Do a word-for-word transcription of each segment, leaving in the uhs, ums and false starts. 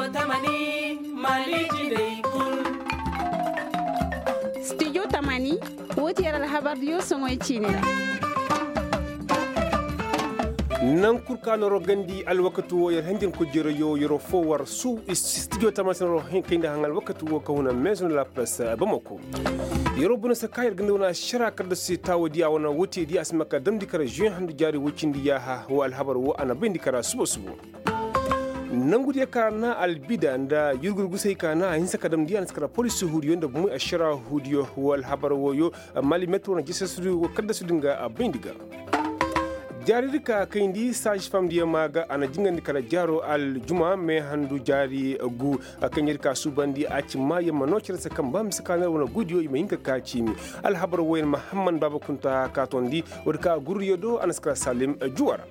Tamani Maliki de Kun Studio Tamani woti yara habar yo songoy chinela nan kurkano ro gandi al wakatu wo yer hendin ko jero yo yoro fowar su studio Tamani ro kinde hangal wakatu wo kawna maison de la presse bamako yoro buna sa kayar ganda wana shara kada si tawo dia wana wote dia asmaka damdi kara juin handu jari wocindi ya ha wa al habar wo ana bindi kara subo subo nangude kana albida nda yurgurgu sai kana hinsa kadam diyan skara police hudiyo nda bumu ashara hudiyo wal habar woyo mali metro na jisa sudu kada sudinga abindiga jari ka kaindi sage fam diya maga ana jingandi kala jaro al juma me handu jari gu kanyir ka subandi aci maye manokir sa kan bam sakana wona gudiyo ima hinka kacimi al habar woyen muhammad baba kunta katondi wadka gurriyo do anaskara salim juwara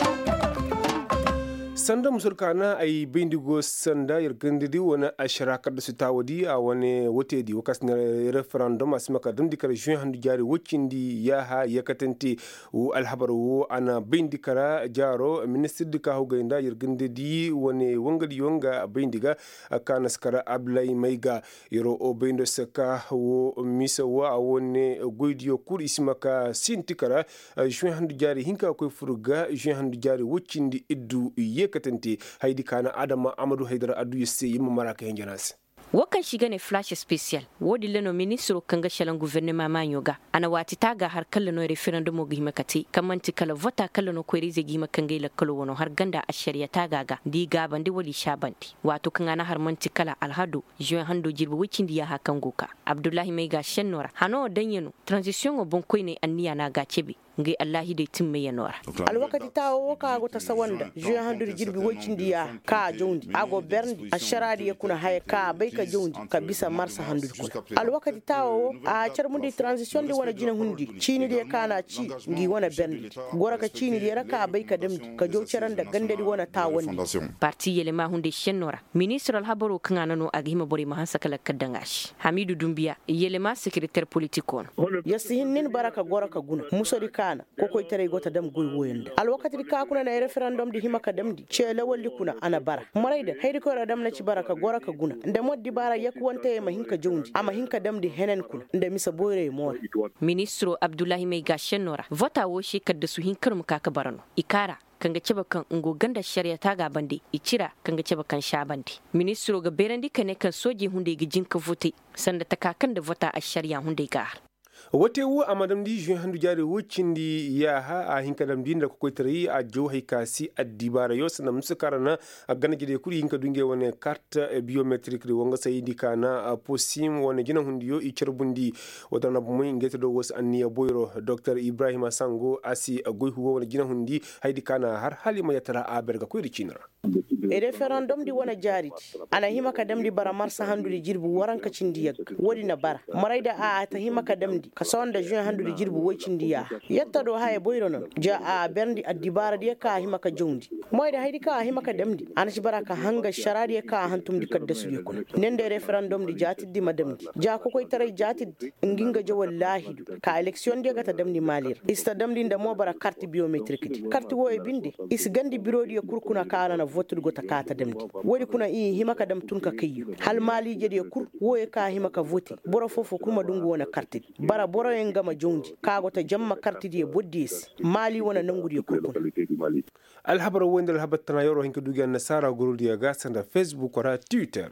sanda musulkana ay bindigo sanda yargandidi wani ashara kada su tawadi a wani wote di wakas na referendum asmaka damdi kara juin handu jari wocindi ya ha ya katante wo alhabar wo ana bindikara jaro minister dika huga inda yargandidi wani wangadi wanga bindiga kana skara ablay maiga yoro o bindo saka wo misa wa wani goidiyo kur ismaka sintikara juin handu jari hinka koy furga juin handu jari wocindi iddu ye katante haidi kana adama amadu haidara adu yesse yimma maraka henjanas wakan shiga ne flash special wodi leno ministro kanga shalan gouvernement manyoga ana wati taga har kala no referendum go himakati kamanti kala vota kala no ko rize gima kanga ila kala wono har ganda a shari'a taga ga di gaban di wali shabanti wato kanga na har manti kala alhadu juin hando jirbu wicindi ya hakan goka abdullahi mai ga shennora hano danyeno transition go bon koine anniya na ga cebe ngai allahi dai timme yanora alwakati tawo ka go ta sawanda juin hando jirbi wicindi ya ka jondi ago berndi a sharadi yakuna haya ka bai ka jondi ka bisa marsa handu kun alwakati tawo a charmundi transition di wana jina hundi chini de kana ci ngi wana berndi gora ka chini de raka bai ka damdi ka jo charan da gande di wana tawon parti yele ma hunde shennora ministre al habaro kana no agima bori ma hansa kala kadangashi hamidu dumbiya yele ma secrétaire politique on yasihin nin baraka gora ka guna musori kana ko koy tare gota dam goy woyende alwakati ka kuna na referendum di himaka damdi ce lawalli kuna ana bara maraida haydi ko radam na ci baraka gora ka guna nda moddi bara yaku wonte ma hinka jondi ama hinka damdi henen kuna nda misa boyre mor ministro abdullahi mai gashenora vota wo shi kadda su hinkar mu kaka barano ikara kanga ceba kan ungo ganda shari'a ta ga bande icira kanga ceba kan sha bande ministro ga berandi kane kan soji hunde ga jinka vote sanda ta kakan da vota a shari'a hunde ga wote wo amadam di juin handu jari wucindi ya ha a hinka dam dinda ko koytari a jo hay kasi addibara yo sanam sukarana a gana jide kuri hinka dunge wone carte biometrique ri wonga sayidi kana posim wona jina hundi yo i cerbundi wodana mo ngete do wos anniya boyro docteur ibrahima sango asi goyhu wona jina hundi haydi kana har halima yatara a berga ko ricinara e referendum di wona jariti ana himaka damdi bara marsa handu di jirbu waranka cindiyak wodi na bara marayda a ta himaka damdi ka sonda juin handu di jirbu wocindi ya yetta do haye boyro non ja a berndi addibara di ka himaka jondi moyda haydi ka himaka damdi ana ci baraka hanga sharadi ka hantum di kadda su yekon nende referendum di jatiddi madamdi ja ko koy taray jatid nginga jo wallahi ka election di gata damdi malir ista damdi nda mo bara carte biométrique carte wo e binde is gandi bureau di kurkuna kana na vote go takata damdi wodi kuna i himaka dam tunka kayyu hal mali jedi kur wo e ka himaka vote boro fofo kuma dungu wona carte bara boro en gama jondi kago ta jamma carte di boddis mali wona nangudi kurkun alhabara wonde alhabat tana yoro hinka dugi nasara gurudi ya gasanda facebook wara twitter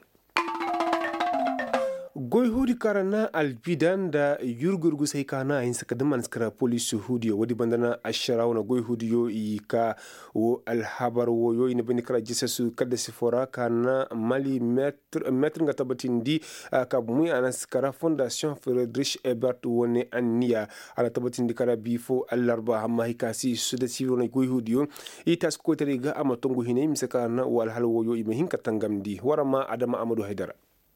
goy hudi karana albidan da yurgurgu sai kana hin saka da manskara police hudi wadi bandana ashara wana goy hudi yo ika wo alhabar wo yo ina bani kara jisasu kada sifora kana mali metr metr ngata batindi ka bumi anaskara fondation Friedrich Ebert woni anniya ala tabatindi kara bifo alarba hamma hikasi suda siwona goy hudi yo itas ko teriga amatongu hinay misaka na wal halwo yo ibe hinka tangamdi warama adama amadu haidara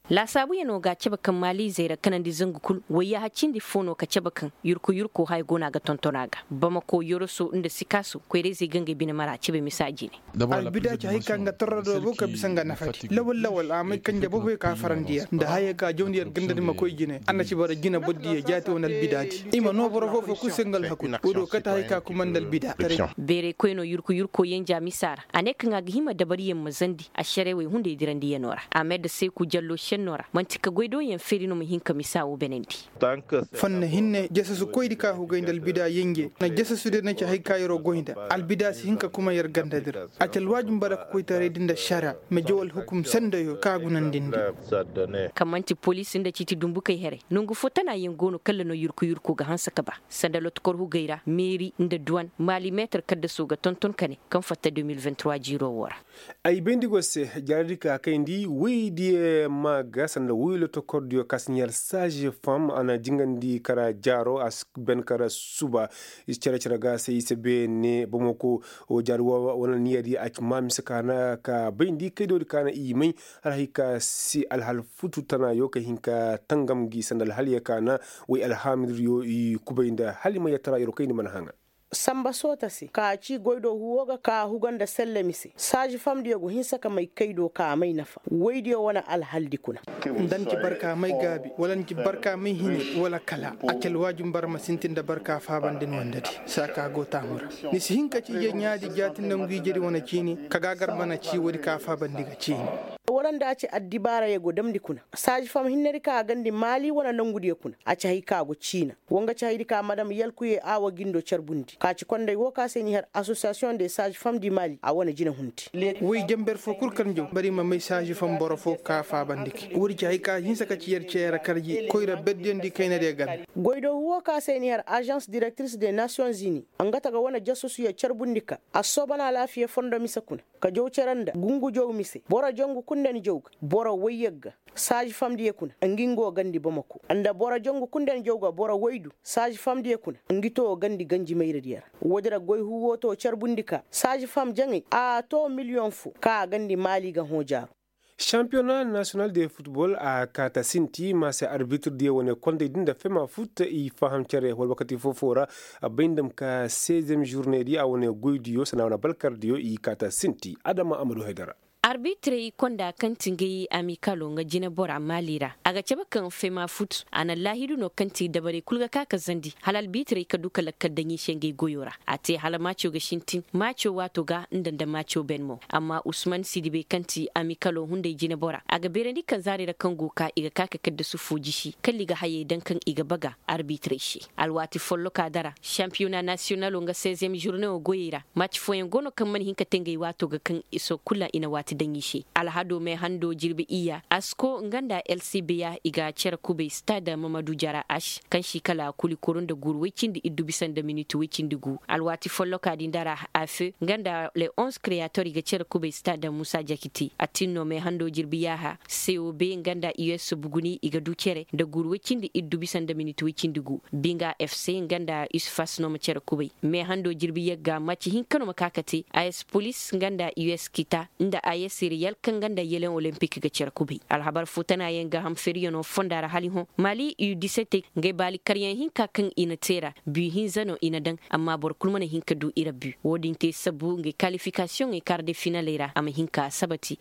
la sabu yano ga ceba kan mali zaira kanan di zangu kul waya hacin di fono ka ceba kan yurku yurku hay gona ga tontonaga bama ko yoroso inda sikasu ko reze gange bina mara cebe misaji ne albida ci hay kan ga torado bo ka bisanga nafati lawal lawal amai kan jabo be ka farandiya da haye ka jondiyar gandani makoy jine anna ci bara gina boddi ya jati wonal bidati ima no boro fofo ku sengal hakuna odo kata hay ka kumandal bida bere ko no yurku yurko yenja misara ane kan ga hima dabari yem mazandi a sharewe hunde dirandi yanora amed sai ku jallo nora mantika goido yen ferino mu hinka misawo benendi fanna hinne jasasu koydi ka hu gaindal bida yenge na jasasu de na ci hay kayro goinda al bida si hinka kuma yar gandadir atal wajum bara ko tare dinda shara me jowal hukum sandayo kagunan dindi kamanti police inda citi dumbu kai here nungu fotana yen gono kala no yurku yurku ga hansa kaba sandalot kor hu gaira meri inda duwan mali meter kadda so ga tonton kane kan fatta deux mille vingt-trois jiro wora ay bendigo se jarika kayndi weydi ma gasan da wuylo to kordio kasnyal sage femme ana jingandi kara jaro as ben kara suba cere cere ga sai se be ne bomoko o jarwa wona niyadi ak mam sakana ka bendi kedo kana imai alhika si alhal futu tana yoka hinka tangam gi sandal haliya kana wi alhamdu yo kubainda halima yatara yoro kayni man hanga samba sota si ka ci goido huwoga ka huganda sellemisi saji famdi yogo hinsa ka mai kaido ka mai nafa waidiyo wana alhaldi kuna dan ci barka mai gabi walan ci barka mai hini wala kala akal wajum bar masintin da barka fa bandin wandati saka go tamura ni si hinka ci je nyaadi jatin nan gi jeri wana cini kaga garbana ci wodi ka fa bandiga cini waran da ci addibara yego damdi kuna saji fam hinneri ka gandi mali wana nangudi kuna a ci hay ka go cina wonga ci haydi ka madam yalkuye awa gindo charbundi ka ci konde wo ka seni har association des sages femmes du Mali a wana jina hunti wi jamber fo kurkan jo bari ma mai sage fam boro fo ka fa bandiki wuri ci hay ka hinsa ka ci yer ciera karji koyra beddendi kayna de gal goido wo ka seni har agence directrice des nations unies angata ga wana jassusu ya charbundika asobana lafiya fondo misakuna ka jow ceranda gungu jow mise bora jongu kunden jowga bora wayegga sage femme di kuna angingo gandi bamako anda bora jongu kunden jowga bora waydu sage femme di kuna angito gandi ganji mayre diyar wodira goy huwo to charbundika sage femme jangi a to million fu ka gandi mali ga hojaru championnat national de football a kata sinti mase arbitre de wone konde dinda fema foot i faham cere wal wakati fofora bindam ka seizième journée di a wone goydiyo sana balkar diyo i kata sinti adama amadou haidara arbitre konda kantinge amikalo nga jina bora malira aga ceba kan fema foot ana lahidu no kanti dabare kulga kaka zandi halal bitre ka duka lakkadanyi shenge goyora ate hala macho ga shintin macho wato ga ndanda macho benmo amma usman sidibe kanti amikalo hunde jina bora aga bereni kan zare da kan goka iga kaka kadda su fuji shi kalli ga haye dan kan iga baga arbitre shi alwati follo kadara championnat national nga seizième journée o goyira match foyen gono kan man hinka tenge wato ga kan iso kula ina wati danyi shi alhado mai hando jirbi iya asko nganda L C B ya iga cer kube stade Mamadou Jara Ash kan shi kala kuli kurun da guru wicin da iddu bisan da minutu wicin dugu alwati follo ka dindara afe nganda le onze créateur iga cer kube stade Musa Jakiti atinno mai hando jirbi ya ha C O B nganda U S buguni iga ducere da guru wicin da iddu bisan da minutu wicin dugu binga F C nganda isfas no ma cer kube mai hando jirbi ya ga maci hinkano makakate A S Police nganda U S kita inda A S Siriyal kan ganda yelen olympique ga cer kubi alhabar futana yenga ham feriyono fondara hali ho mali U dix-sept nge bali karyan hinka kan ina tera bu hinzano ina dan amma bor kulmana hinka du ira bu wodin te sabu nge qualification e quart de finale era am hinka sabati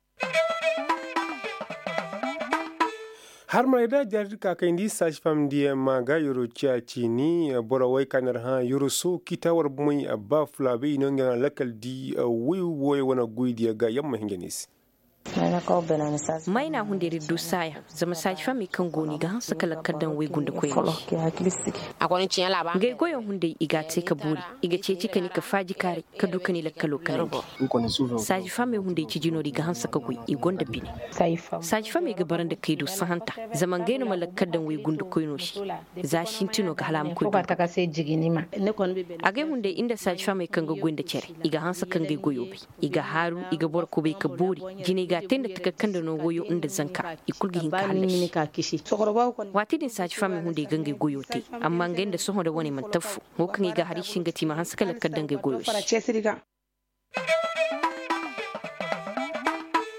har mai da jarri ka kai ndi sage femme di maga yoro cha chini bora way kanar ha yoro so kitawar muy abba flabe ino ngana lakal di wi woy wana guidi ga yamma hingenis mai na hunde riddu saya zama sage femme kan goni ga hansa kala kaddan way gunda koyi akwai cin laba ngai goyon hunde iga te ka buri iga ce cika ni ka faji kare ka duka ni lakkalo kana sage femme hunde ci jino diga hansa ka goyi igonda bine sage femme ga baranda kai do sahanta zaman gaino malakkadan way gunda koyi no shi za shintino ga halam ko ba ta ka sai jigini ma agai hunde inda sage femme kan ga goyin da cere iga hansa kan ga goyo bi iga haru iga bor ko bai ka buri jini ga tenda taka kanda no goyo inda zanka ikulgi hinka halashi wati din sage femme hunde gange goyo te amma ngenda soho da wani mantafu hokan ga hari shingati ma hansa kala kaddan ga goyo shi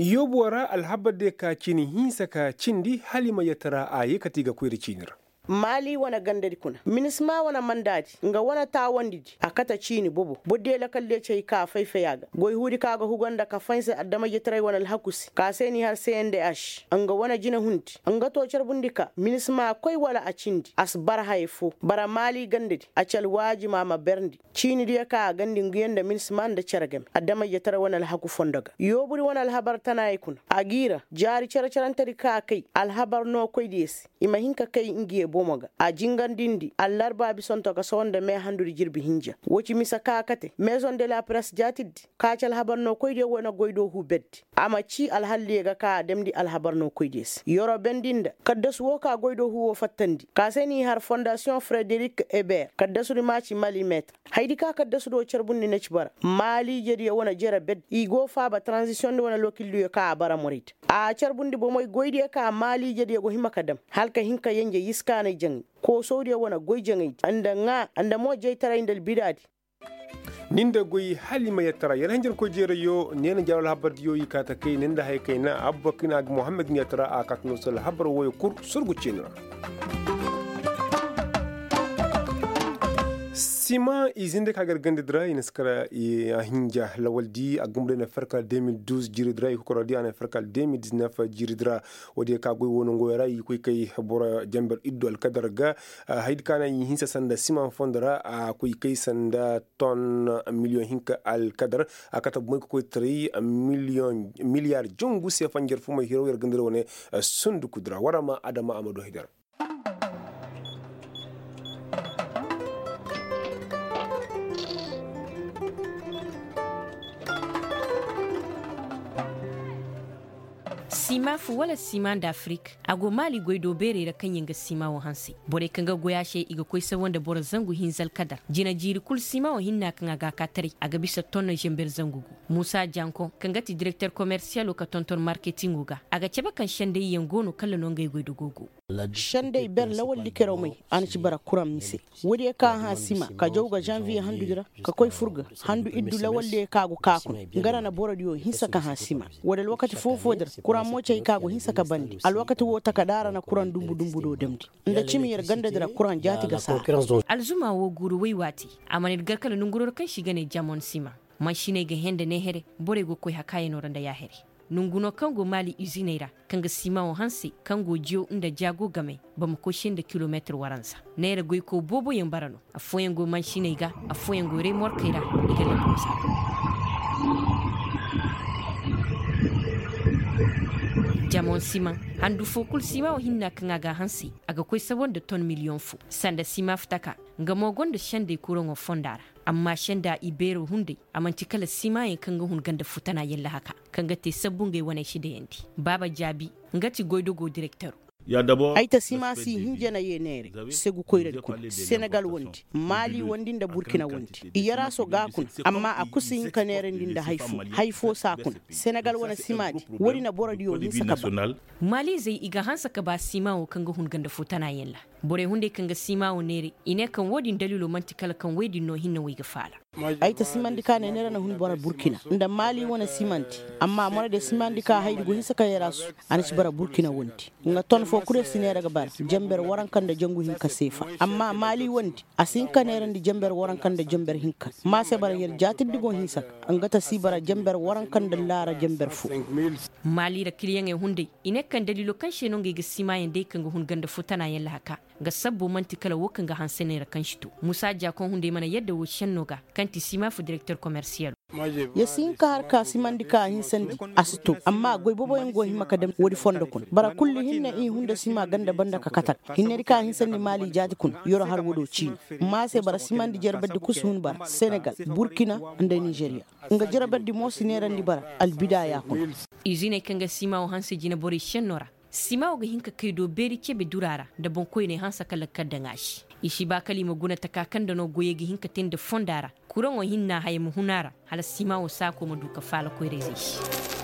yobora alhabade ka cini hinsa ka cindi halima yatara aye katiga kwiri cinira mali wana gandari kuna minisma wana mandati nga wana ta wandiji akata chini bobo bodde la kalle cey ka fayfa yaga goy hudi kaga huganda ka fansa adama jetray wana alhakusi ka seni har sende ash nga wana jina hunti nga to charbundika minisma koy wala a cindi as bar hayfo bara mali gandadi a cal waji mama berndi chini dia ka gandi nguyenda minisma da charagam adama jetray wana alhaku fondaga yoburi wana alhabar tanay kuna agira jari chara charantari ka kai alhabar no koy des ima hinka kai ngiye bomoga a jingandindi allarba bi sonto ka sonde me handuri jirbi hinja woci misa kakate maison de la presse jatiddi kacal habarno koyde wona goydo hu beddi ama ci alhalliga ka demdi alhabarno koydes yoro bendinda kaddasu wo ka goydo hu wo fattandi ka seni har fondation Frédéric Hébert kaddasu maci mali maître haydi ka kaddasu do cerbundi ne cibara mali jedi wona jera bed igo faba transition wona lokillu ka bara morit a cerbundi bo moy goyde ka mali jedi go himakadam halka hinka yenje yiska na jang ko sodiya wana goy jangai anda nga anda mo jey tara indal bidadi ninda goy halima yatara yan hanjin ko jere yo nena jawal habar yo yikata kay ninda hay kayna abubakar ag muhammad yatara akatno sal habar woy kur surgu cinra sima izinde kagar gande dra inaskara i ahinja lawaldi agumre na farkal deux mille douze jiridra ko rodi ana farkal deux mille dix-neuf jiridra wodi ka goy wono ngoyra yi koy kay bora jamber iddo al kadar ga hayd kana yi hinsa sanda sima fondara a koy kay sanda ton million hinka al kadar akata moy ko tri million milliard jongu se fanjer fuma hero yer gandere woni sundu kudra warama adama amado hidar sima fu wala sima d'Afrique ago mali goydo bere da kan yanga sima wa hansi bore kanga goya she iga koy sa wanda bor zangu hinzal kadar jina jiri kul sima wa hinna kan aga katari aga bisa tonna jember zangugu Musa Janko kanga ti directeur commercial ka tonton marketing uga aga ceba kan shande yengono kala no ngay goydo gogo shande ber lawal likero mai an ci bara kuram mise wodi ka ha sima ka jawga janvier handu dira ka koy furga handu iddu lawal le ka go kakun ngara na borodiyo hinsa ka ha sima wada wakati fofo dar kuram mo cey kago hinsa ka bandi al wakati wo takadara na kuran dumbu dumbu do demdi nda cimiyar ganda dira kuran jati ga sa alzuma wo guru wai wati amanit garkala nunguror kan shiga ne jamon sima mashine ga hende ne here bore go koy hakaye no randa ya here nunguno kango mali usineira kanga sima o hansi kango jiyo inda jago game ba mu koshin da kilometer waransa nere goy ko bobo yen barano afoyen go mashine ga afoyen go remorque ira igala bosa jamon sima handu fokul sima o hinna kanga ga hansi aga koy sabon de ton million fu sanda sima ftaka ngamo gondo shande kurongo fondara amma shanda ibero hunde amanti kala sima yin kanga hun ganda futana yalla haka kanga te sabbunge wana shi da yandi baba jabi ngati goydo go directeur ya dabo aita sima si hinjana yenere segu koyre ku Senegal wonti Mali wondinda Burkina wonti iyara so gakun amma akusi hinka nere ndinda haifu haifo sakun Senegal wana simadi wori na boradiyo hisaka ba Mali zai iga hansa ka ba sima o kanga hun ganda futana yalla bore hunde kanga sima o nere ine kan wodin dalilo mantikala kan wedi no hinna wiga fala aita simandika ne nera na hun bara Burkina nda Mali wana simanti amma mara de simandika haydi go hisaka yarasu anaci bara Burkina wonti nga ton fo kure sinera ga bar jamber waran kan da jangu hinka sefa amma Mali wonti asin kan nera ndi jamber waran kan da jamber hinka ma se bara yer jati digo hisak angata si bara jamber waran kan da lara jamber fu Mali da kiliyan e hunde ine kan dalilo kan sheno ngi ga sima yende kan go hun ganda futana yalla haka ga sabbo mantikala wokan ga hansenera kan shito Musa Jakon hunde mana yadda wo shennoga kanti sima fu directeur commercial yasin ka har ka simandika hin sandi asito amma goy bobo en go hima kadam wodi fondo kun bara kulli hinna i hunda sima ganda banda ka katak hinne ka hin sandi Mali jati kun yoro har wodo ci ma se bara simandi jerbadde kusun bar Senegal Burkina ande Nigeria nga jerbadde mo sinera ndi bara al bidaya kun izine kanga sima o hanse jina bori shennora sima o ga hinka kaido beri kebe durara da bon koyne hansa kala kaddangashi ishi ba kalima guna takakan da no goye gi hinka tende fondara kuran o hinna haye mu hunara hala sima o sako mu duka fala koyre zai